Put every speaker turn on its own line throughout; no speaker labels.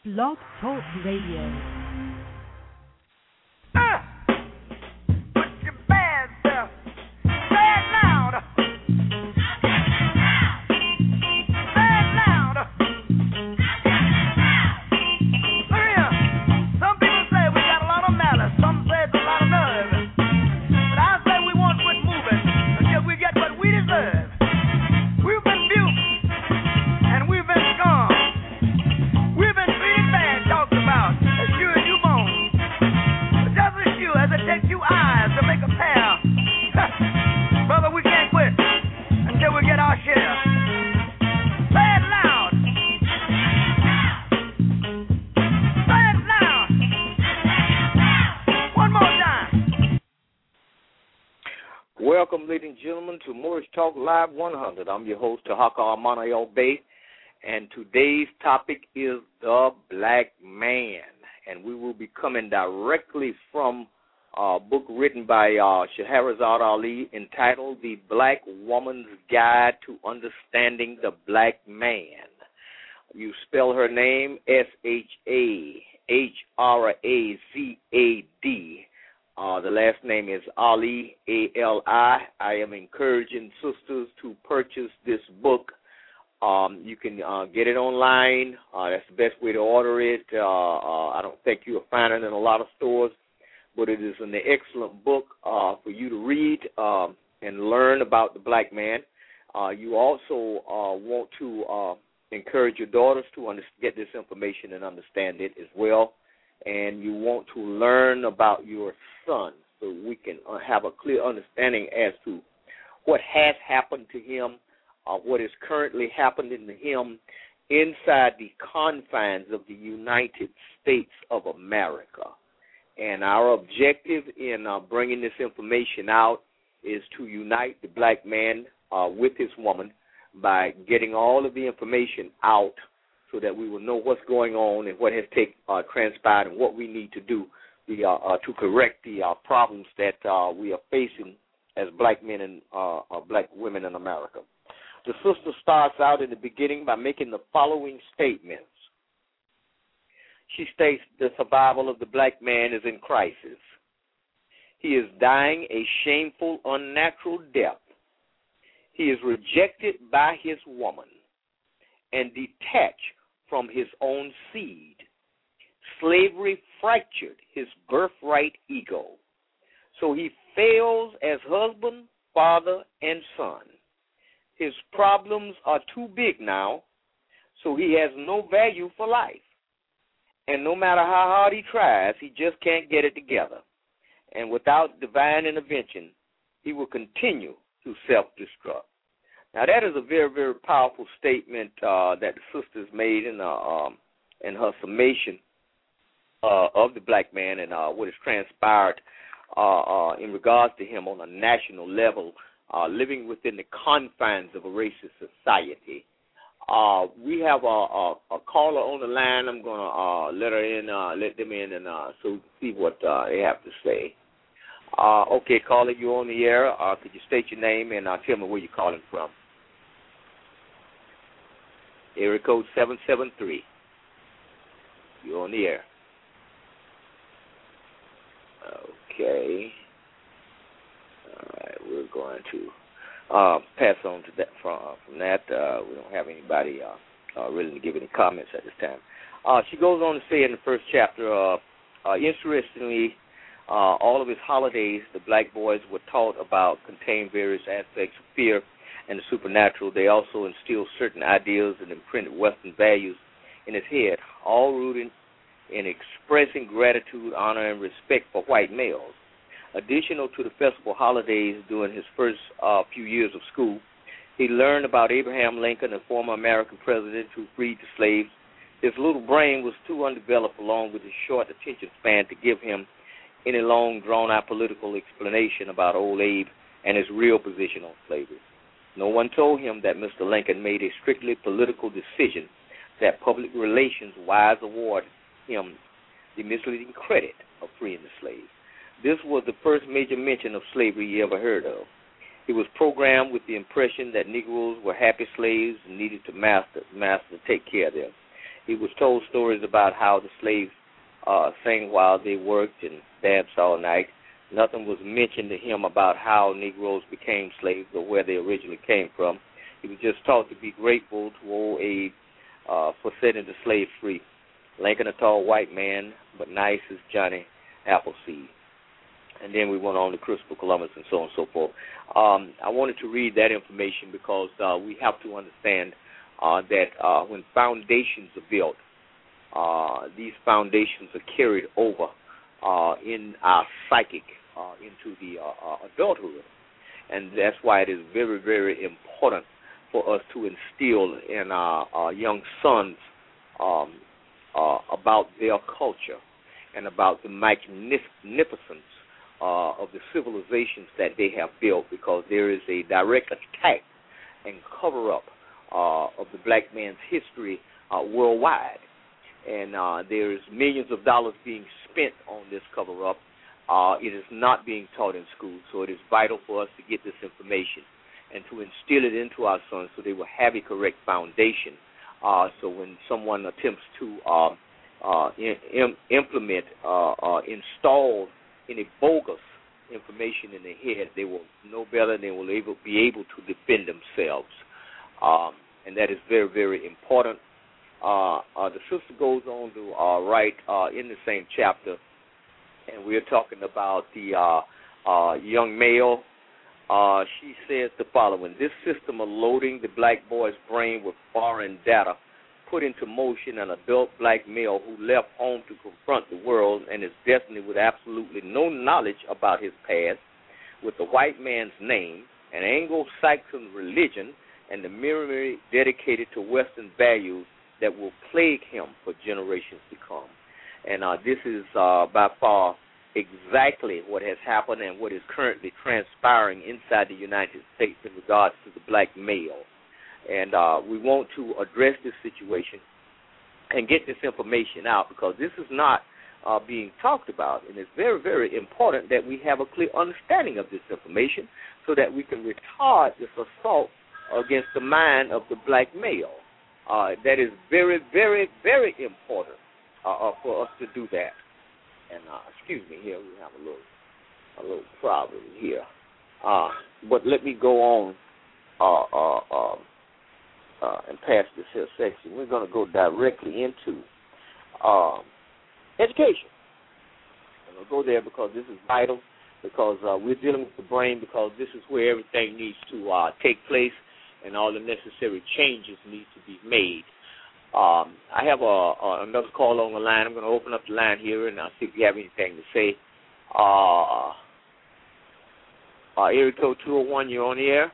Blog Talk Radio.
Welcome, ladies and gentlemen, to Moorish Talk Live 100. I'm your host, Tahaka Amana Bay, and today's topic is the black man. And we will be coming directly from a book written by Shahrazad Ali entitled The Black Woman's Guide to Understanding the Black Man. You spell her name Shahrazad. The last name is Ali, A-L-I. I am encouraging sisters to purchase this book. You can get it online. That's the best way to order it. I don't think you'll find it in a lot of stores, but it is an excellent book for you to read and learn about the black man. You also want to encourage your daughters to get this information and understand it as well. And you want to learn about your son so we can have a clear understanding as to what has happened to him, what is currently happening to him inside the confines of the United States of America. And our objective in bringing this information out is to unite the black man with his woman by getting all of the information out so that we will know what's going on and what has transpired and what we need to do to correct the problems that we are facing as black men and black women in America. The sister starts out in the beginning by making the following statements. She states the survival of the black man is in crisis. He is dying a shameful, unnatural death. He is rejected by his woman and detached from his own seed. Slavery fractured his birthright ego. So he fails as husband, father, and son. His problems are too big now, so he has no value for life. And no matter how hard he tries, he just can't get it together. And without divine intervention, he will continue to self-destruct. Now, that is a very, very powerful statement that the sisters made in her summation of the black man and what has transpired in regards to him on a national level, living within the confines of a racist society. We have a caller on the line. I'm going to let them in, and so we can see what they have to say. Okay, caller, you're on the air. Could you state your name and tell me where you're calling from? Area code 773. You're on the air. Okay. All right, we're going to pass on to that from that. We don't have anybody really to give any comments at this time. She goes on to say in the first chapter, interestingly, all of his holidays, the black boys were taught about contain various aspects of fear and the supernatural. They also instilled certain ideas and imprinted Western values in his head, all rooted in expressing gratitude, honor, and respect for white males. Additional to the festival holidays during his first few years of school, he learned about Abraham Lincoln, a former American president who freed the slaves. His little brain was too undeveloped, along with his short attention span, to give him any long, drawn-out political explanation about old Abe and his real position on slavery. No one told him that Mr. Lincoln made a strictly political decision, that public relations wise awarded him the misleading credit of freeing the slaves. This was the first major mention of slavery he ever heard of. He was programmed with the impression that Negroes were happy slaves and needed to master to take care of them. he was told stories about how the slaves sang while they worked and danced all night. Nothing was mentioned to him about how Negroes became slaves or where they originally came from. He was just taught to be grateful to old Abe for setting the slaves free. Lincoln, a tall white man, but nice as Johnny Appleseed. And then we went on to Christopher Columbus and so on and so forth. I wanted to read that information because we have to understand that when foundations are built, these foundations are carried over in our psychic into the adulthood. And that's why it is very, very important for us to instill in our young sons about their culture and about the magnificence of the civilizations that they have built, because there is a direct attack and cover-up of the black man's history worldwide. And there is millions of dollars being spent on this cover-up. It is not being taught in school, so it is vital for us to get this information and to instill it into our sons so they will have a correct foundation. So when someone attempts to implement, install any bogus information in their head, they will know better and they will be able to defend themselves. And that is very, very important. The sister goes on to write in the same chapter, and we're talking about the young male. She says the following: this system of loading the black boy's brain with foreign data put into motion an adult black male who left home to confront the world and his destiny with absolutely no knowledge about his past, with the white man's name, an Anglo-Saxon religion, and the memory dedicated to Western values that will plague him for generations to come. And this is by far exactly what has happened and what is currently transpiring inside the United States in regards to the black male. And we want to address this situation and get this information out, because this is not being talked about. And it's very, very important that we have a clear understanding of this information so that we can retard this assault against the mind of the black male. That is very, very, very important for us to do that. And excuse me, here we have a little problem here. But let me go on and pass this here section. We're going to go directly into education. I'm going to go there because this is vital, because we're dealing with the brain, because this is where everything needs to take place and all the necessary changes need to be made. I have another call on the line. I'm going to open up the line here and I'll see if you have anything to say. Area code 201, you're on the air.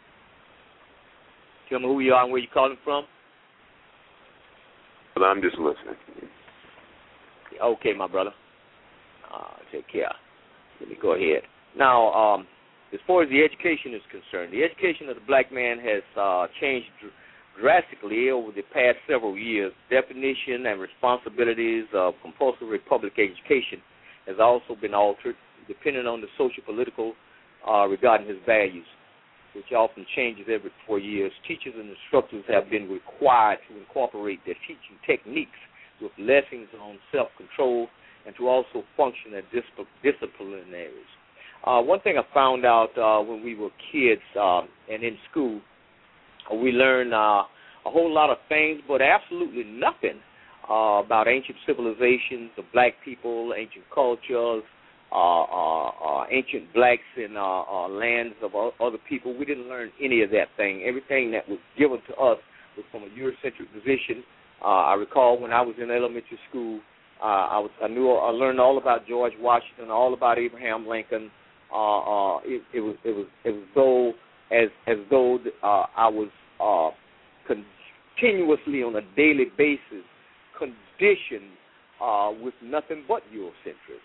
Tell me who you are and where you're calling from.
Well, I'm just listening.
Okay, my brother. Take care. Let me go ahead. Now, as far as the education is concerned, the education of the black man has changed drastically over the past several years. Definition and responsibilities of compulsory public education has also been altered, depending on the social-political regarding his values, which often changes every 4 years. Teachers and instructors have been required to incorporate their teaching techniques with lessons on self-control and to also function as disciplinaries. One thing I found out when we were kids and in school, we learned a whole lot of things, but absolutely nothing about ancient civilizations, the black people, ancient cultures, ancient blacks in lands of other people. We didn't learn any of that thing. Everything that was given to us was from a Eurocentric position. I recall when I was in elementary school, I learned all about George Washington, all about Abraham Lincoln. It was as though I was continuously on a daily basis conditioned with nothing but Eurocentrism.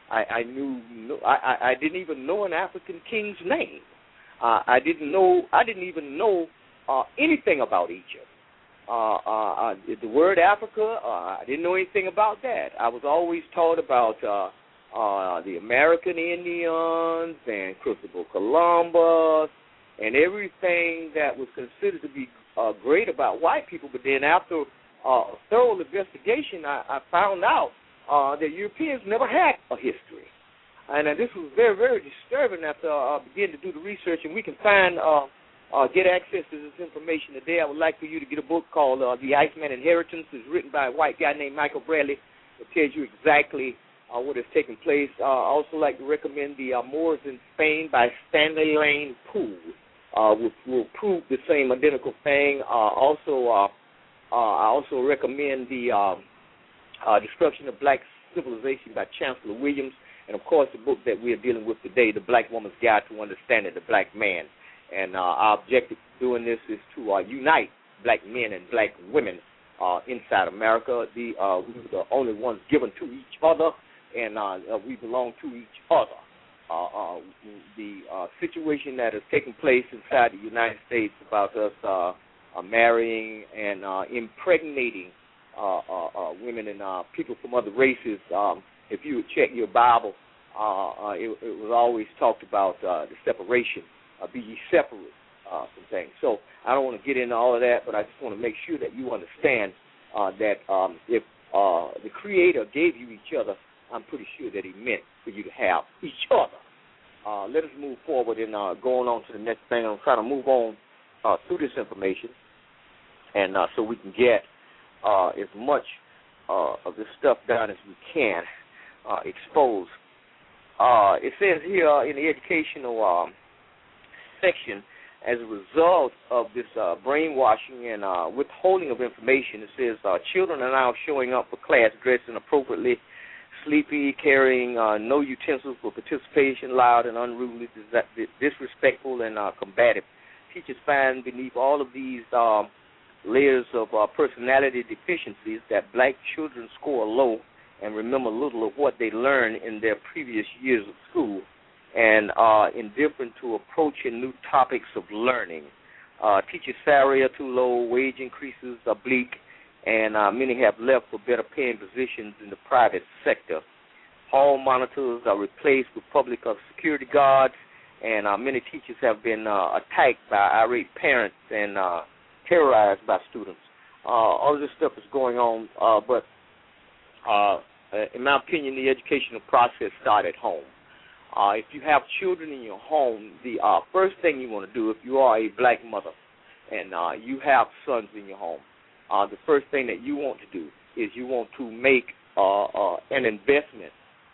I didn't even know an African king's name. I didn't even know anything about Egypt. The word Africa, I didn't know anything about that. I was always taught about the American Indians and Christopher Columbus and everything that was considered to be great about white people. But then after thorough investigation, I found out that Europeans never had a history. And this was very, very disturbing after I began to do the research, and we can get access to this information today. I would like for you to get a book called The Iceman Inheritance. It's written by a white guy named Michael Bradley. It tells you exactly what has taken place. I also like to recommend The Moors in Spain by Stanley Lane Poole, which will prove the same identical thing. I also recommend The Destruction of Black Civilization by Chancellor Williams. And, of course, the book that we are dealing with today, The Black Woman's Guide to Understanding the Black Man. And our objective doing this is to unite black men and black women inside America. We're the only ones given to each other, and we belong to each other. The situation that is taking place inside the United States about us marrying and impregnating women and people from other races, if you would check your Bible, it was always talked about the separation, be ye separate from things. So I don't want to get into all of that, but I just want to make sure that you understand that if the Creator gave you each other, I'm pretty sure that He meant for you to have each other. Let us move forward and going on to the next thing. I'm trying to move on through this information, and so we can get as much of this stuff done as we can. Exposed. It says here in the educational section, as a result of this brainwashing and withholding of information, it says children are now showing up for class dressed inappropriately, sleepy, carrying no utensils for participation, loud and unruly, disrespectful and combative. Teachers find beneath all of these layers of personality deficiencies that black children score low and remember little of what they learned in their previous years of school, and are indifferent to approaching new topics of learning. Teacher salary are too low, wage increases are bleak, and many have left for better paying positions in the private sector. Hall monitors are replaced with public security guards, and many teachers have been attacked by irate parents and terrorized by students. All of this stuff is going on, but in my opinion, the educational process starts at home. If you have children in your home, the first thing you want to do, if you are a black mother and you have sons in your home, the first thing that you want to do is you want to make an investment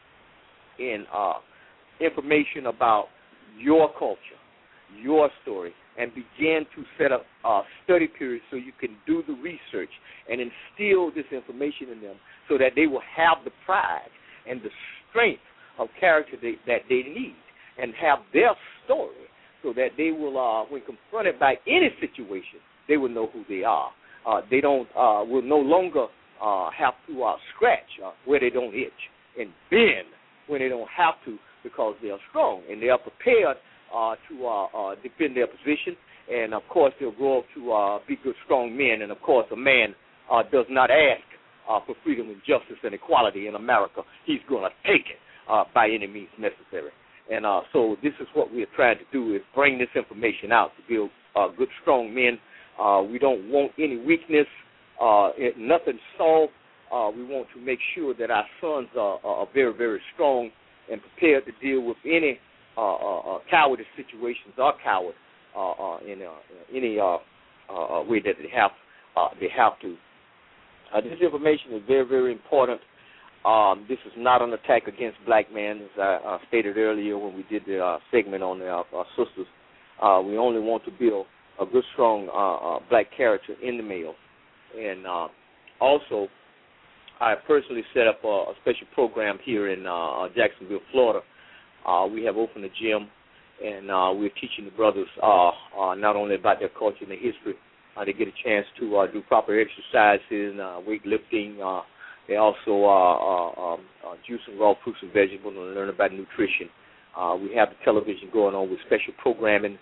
in information about your culture, your story, and begin to set up study periods so you can do the research and instill this information in them so that they will have the pride and the strength of character that they need and have their story so that they will, when confronted by any situation, they will know who they are. They will no longer have to scratch where they don't itch and bend when they don't have to because they are strong and they are prepared to defend their position. And, of course, they'll grow up to be good, strong men. And, of course, a man does not ask for freedom and justice and equality in America. He's going to take it by any means necessary. And so this is what we are trying to do is bring this information out to build good, strong men. We don't want any weakness, nothing soft. We want to make sure that our sons are very, very strong and prepared to deal with any cowardice situations or coward in any way that they have to. This information is very, very important. This is not an attack against black men, as I stated earlier when we did the segment on our sisters. We only want to build a good, strong black character in the male. And also, I personally set up a special program here in Jacksonville, Florida. We have opened a gym, and we're teaching the brothers not only about their culture and their history. They get a chance to do proper exercises, weightlifting. They also juice and raw fruits and vegetables and learn about nutrition. We have the television going on with special programming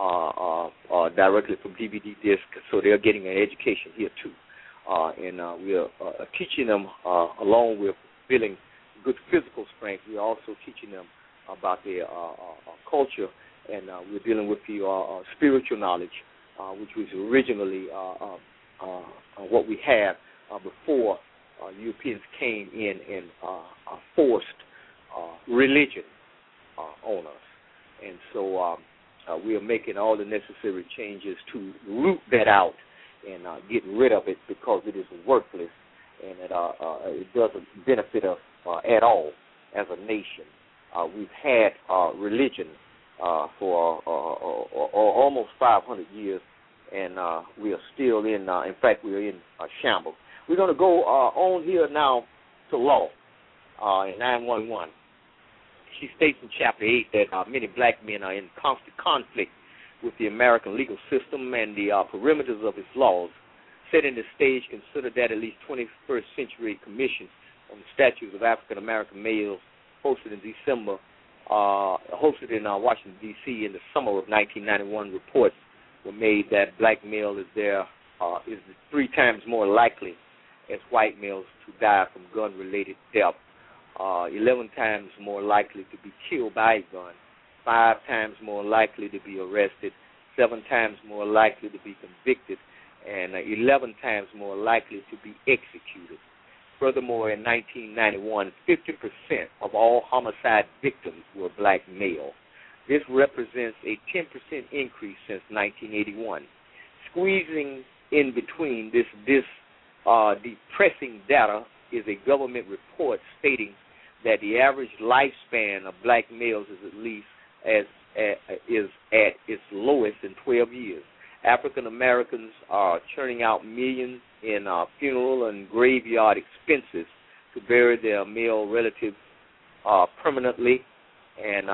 directly from DVD disc, so they're getting an education here too. And we are teaching them, along with building good physical strength, we're also teaching them about their culture, and we're dealing with the spiritual knowledge, which was originally what we have before Europeans came in and forced religion on us. And so we are making all the necessary changes to root that out and get rid of it, because it is worthless and it doesn't benefit us at all as a nation. We've had religion for almost 500 years, and we are still in fact, we are in shambles. We're going to go on here now to law in 911. She states in Chapter 8 that many black men are in constant conflict with the American legal system and the perimeters of its laws. Setting the stage, consider that at least 21st century commissions on the statutes of African American males hosted in December, hosted in Washington, D.C. in the summer of 1991, reports were made that black male is 3 times more likely as white males to die from gun-related death, 11 times more likely to be killed by a gun, 5 times more likely to be arrested, 7 times more likely to be convicted, and 11 times more likely to be executed. Furthermore, in 1991, 50% of all homicide victims were black male. This represents a 10% increase since 1981. Squeezing in between this depressing data is a government report stating that the average lifespan of black males is at least is at its lowest in 12 years. African Americans are churning out millions in funeral and graveyard expenses to bury their male relatives permanently. And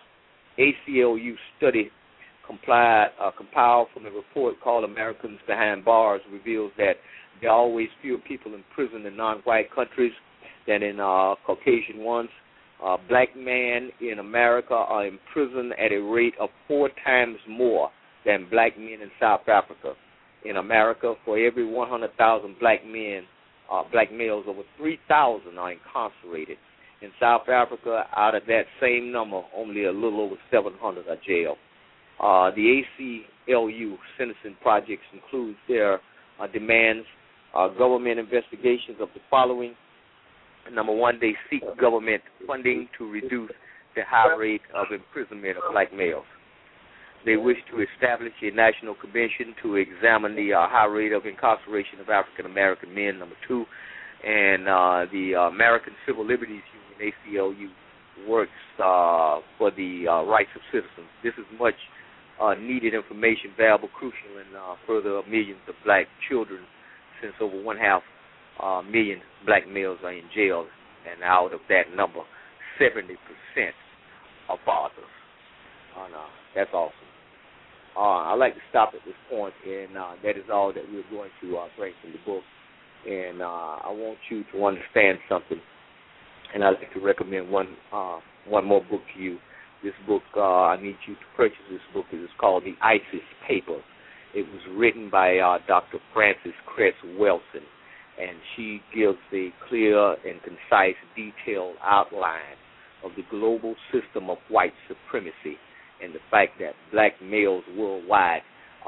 ACLU study compiled from a report called Americans Behind Bars reveals that there are always fewer people in prison in non-white countries than in Caucasian ones. Black men in America are in prison at a rate of 4 times more than black men in South Africa. In America, for every 100,000 black males, over 3,000 are incarcerated. In South Africa, out of that same number, only a little over 700 are jailed. The ACLU sentencing projects includes their demands, government investigations of the following. Number 1, they seek government funding to reduce the high rate of imprisonment of black males. They wish to establish a national convention to examine the high rate of incarceration of African American men. Number 2, and the American Civil Liberties Union, ACLU, works for the rights of citizens. This is much needed information, valuable, crucial, and further millions of black children, since over 1/2 million black males are in jail, and out of that number, 70% are fathers. That's awesome. I'd like to stop at this point, and that is all that we're going to bring from the book. And I want you to understand something, and I'd like to recommend one more book to you. This book, I need you to purchase this book. It is called The ISIS Papers. It was written by Dr. Frances Cress Welsing, and she gives a clear and concise, detailed outline of the global system of white supremacy and the fact that black males worldwide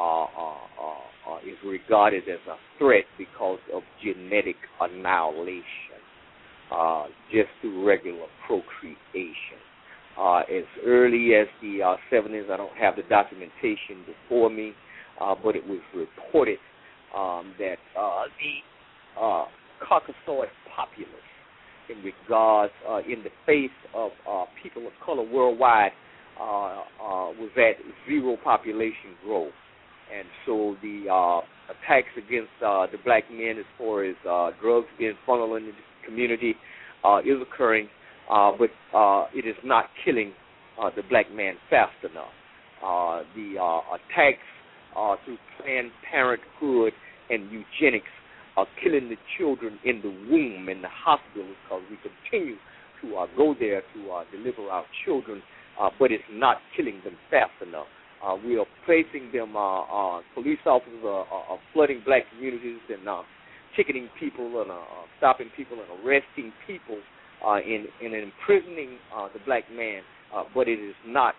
is regarded as a threat because of genetic annihilation, just through regular procreation. As early as the 70s, I don't have the documentation before me, but it was reported that the Caucasoid populace, in regards, in the face of people of color worldwide, was at 0 population growth. And so the attacks against the black men as far as drugs being funneled into the community is occurring, but it is not killing the black man fast enough. The attacks through Planned Parenthood and eugenics are killing the children in the womb, in the hospitals, because we continue to go there to deliver our children, but it's not killing them fast enough. We are placing them, police officers are flooding black communities and ticketing people and stopping people and arresting people and imprisoning the black man, but it is not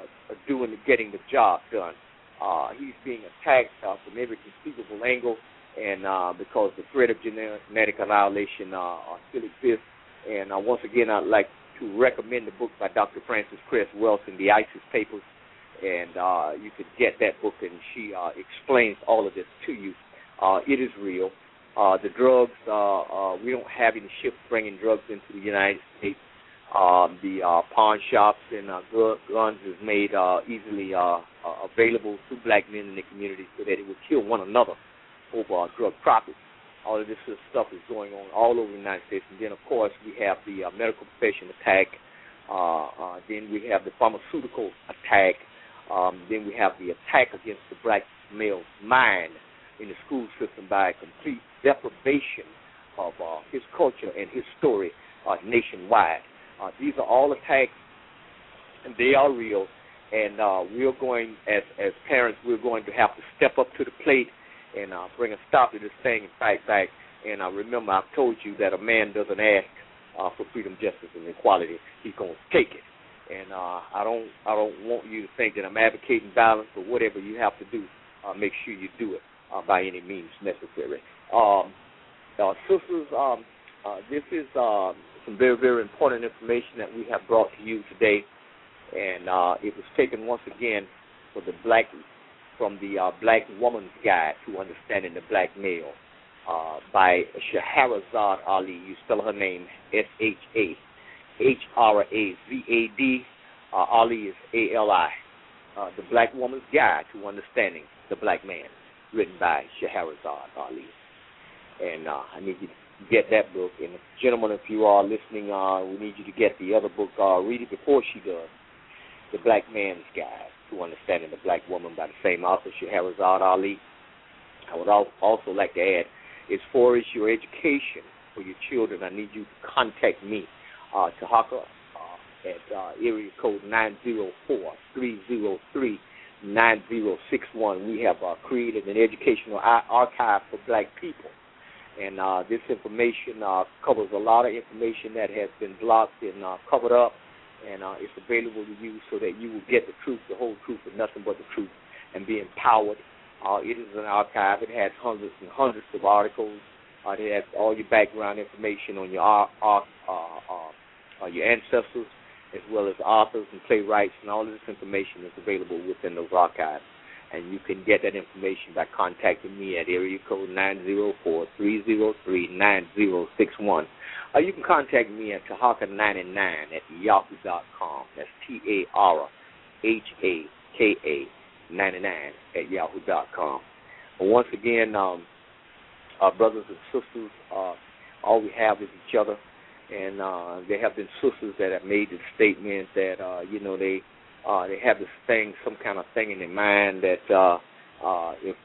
getting the job done. He's being attacked from every conceivable angle. and because the threat of genetic annihilation still exists. And once again, I'd like to recommend the book by Dr. Frances Cress Welsing, The ISIS Papers, and you could get that book, and she explains all of this to you. It is real. The drugs, we don't have any ships bringing drugs into the United States. The pawn shops and guns is made easily available to black men in the community so that it will kill one another over drug profits. All of this stuff is going on all over the United States. And then, of course, we have the medical profession attack. Then we have the pharmaceutical attack. Then we have the attack against the black male's mind in the school system by a complete deprivation of his culture and his story nationwide. These are all attacks, and they are real. And we're going, as parents, we're going to have to step up to the plate and bring a stop to this thing and fight back. And remember, I've told you that a man doesn't ask for freedom, justice, and equality. He's going to take it. And I don't want you to think that I'm advocating violence, or whatever you have to do, make sure you do it by any means necessary. Sisters, this is some very, very important information that we have brought to you today. And it was taken once again from the Black Woman's Guide to Understanding the Black Male by Shahrazad Ali. You spell her name Shahrazad. Ali is Ali. The Black Woman's Guide to Understanding the Black Man, written by Shahrazad Ali. And I need you to get that book. And gentlemen, if you are listening, we need you to get the other book. Read it before she does. The Black Man's Guide to Understanding the Black Woman by the same author, Shahrazad Ali. I would also like to add, as far as your education for your children, I need you to contact me, Tahaka, at area code 904-303-9061. We have created an educational archive for black people. And this information covers a lot of information that has been blocked and covered up. And it's available to you so that you will get the truth, the whole truth, and nothing but the truth, and be empowered. It is an archive. It has hundreds and hundreds of articles. It has all your background information on your ancestors, as well as authors and playwrights, and all of this information is available within those archives. And you can get that information by contacting me at area code 904-303-9061. You can contact me at Tahaka99 at yahoo.com. That's TARHAKA 99 at yahoo.com. And once again, our brothers and sisters, all we have is each other. And there have been sisters that have made the statement that, they have this thing, some kind of thing in their mind that if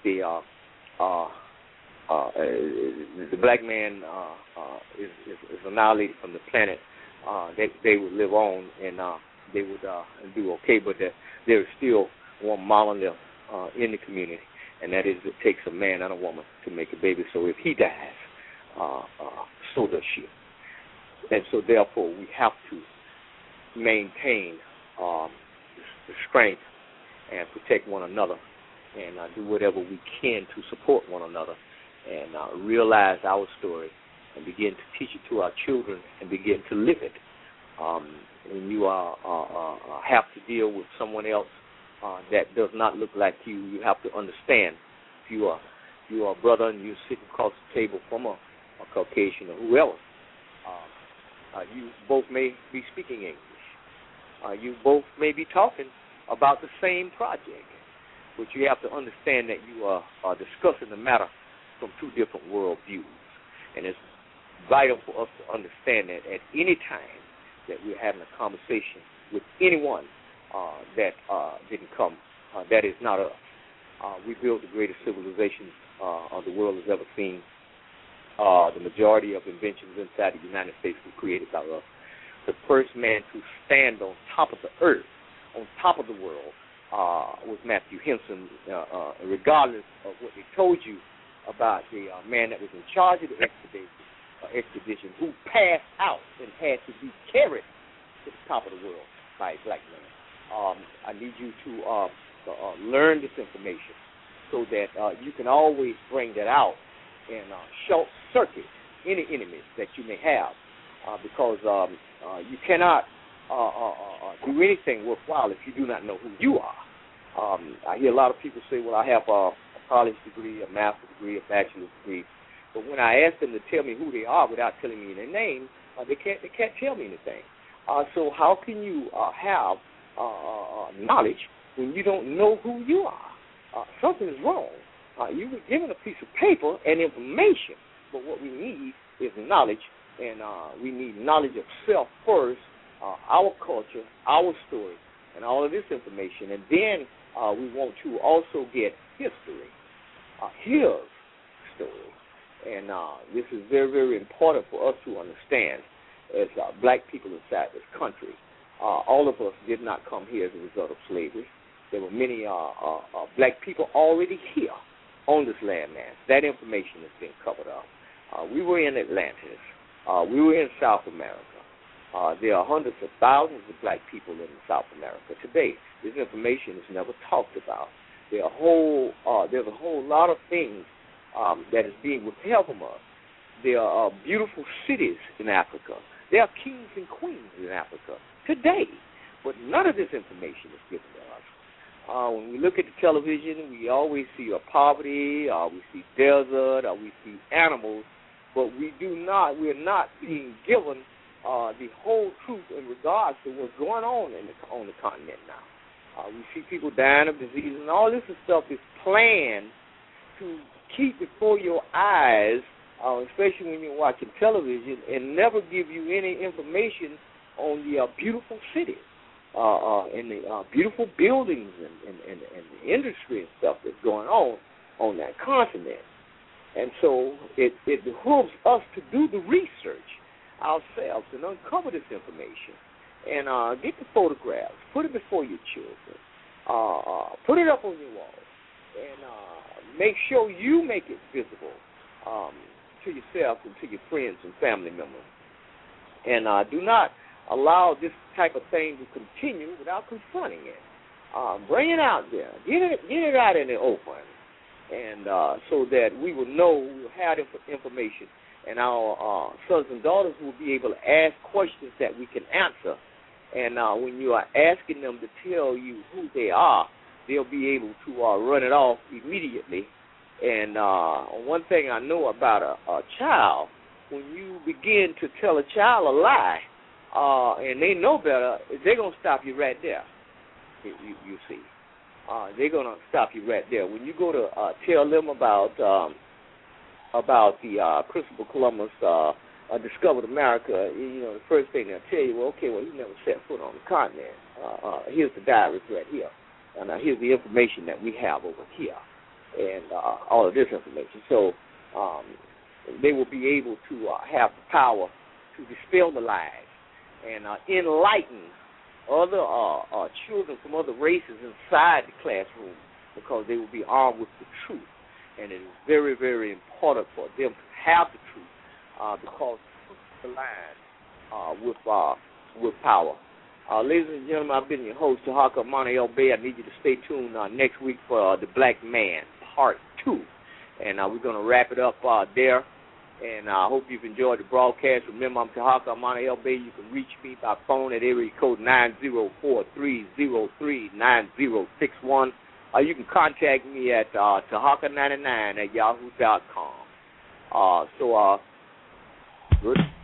the black man is annihilated from the planet, they would live on and they would do okay. But there is still one monolith in the community, and that is it takes a man and a woman to make a baby. So if he dies, so does she. And so therefore we have to maintain the strength and protect one another and do whatever we can to support one another and realize our story and begin to teach it to our children and begin to live it. When you have to deal with someone else that does not look like you, you have to understand if you are a brother and you're sitting across the table from a Caucasian or whoever, you both may be speaking English. You both may be talking about the same project, but you have to understand that you are discussing the matter from two different world views. And it's vital for us to understand that at any time that we're having a conversation with anyone that didn't come, that is not us. We built the greatest civilization the world has ever seen. The majority of inventions inside the United States were created by us. The first man to stand on top of the earth, on top of the world, was Matthew Henson, regardless of what they told you about the man that was in charge of the expedition, who passed out and had to be carried to the top of the world by a black man. I need you to learn this information so that you can always bring that out and short circuit any enemies that you may have, because you cannot do anything worthwhile if you do not know who you are. I hear a lot of people say, well, I have a college degree, a master's degree, a bachelor's degree, but when I ask them to tell me who they are without telling me their name, they can't tell me anything. So how can you have knowledge when you don't know who you are? Something is wrong. You were given a piece of paper and information, but what we need is knowledge, and we need knowledge of self first, our culture, our story, and all of this information. And then we want to also get history, his story. And this is very, very important for us to understand as black people inside this country. All of us did not come here as a result of slavery. There were many black people already here on this landmass. That information has been covered up. We were in Atlantis. We were in South America. There are hundreds of thousands of black people in South America today. This information is never talked about. There's a whole lot of things that is being withheld from us. There are beautiful cities in Africa. There are kings and queens in Africa today, but none of this information is given to us. When we look at the television, we always see poverty, we see desert, we see animals, but we're not being given the whole truth in regards to what's going on on the continent now. We see people dying of disease, and all this stuff is planned to keep before your eyes, especially when you're watching television, and never give you any information on the beautiful cities and the beautiful buildings and the industry and stuff that's going on that continent. And so it behooves us to do the research ourselves and uncover this information and get the photographs, put it before your children, put it up on your wall, and make sure you make it visible to yourself and to your friends and family members. And do not allow this type of thing to continue without confronting it. Bring it out there. Get it out in the open, and so that we will know, we will have information, and our sons and daughters will be able to ask questions that we can answer. And when you are asking them to tell you who they are, they'll be able to run it off immediately. And one thing I know about a child, when you begin to tell a child a lie, and they know better, they're going to stop you right there, you see. They're going to stop you right there. When you go to tell them about the Christopher Columbus discovered America, the first thing they'll tell you, well, okay, he never set foot on the continent. Here's the diaries right here. And here's the information that we have over here. And all of this information. So they will be able to have the power to dispel the lies and enlighten other children from other races inside the classroom, because they will be armed with the truth. And it is very, very important for them to have the truth, because the line with power. Ladies and gentlemen, I've been your host, Tahaka Monte L. Bay. I need you to stay tuned next week for The Black Man, Part 2. And we're going to wrap it up there. And I hope you've enjoyed the broadcast. Remember, I'm Tahaka Monte L. Bay. You can reach me by phone at area code 904-303-9061. You can contact me at Tahaka99 at yahoo.com. Good.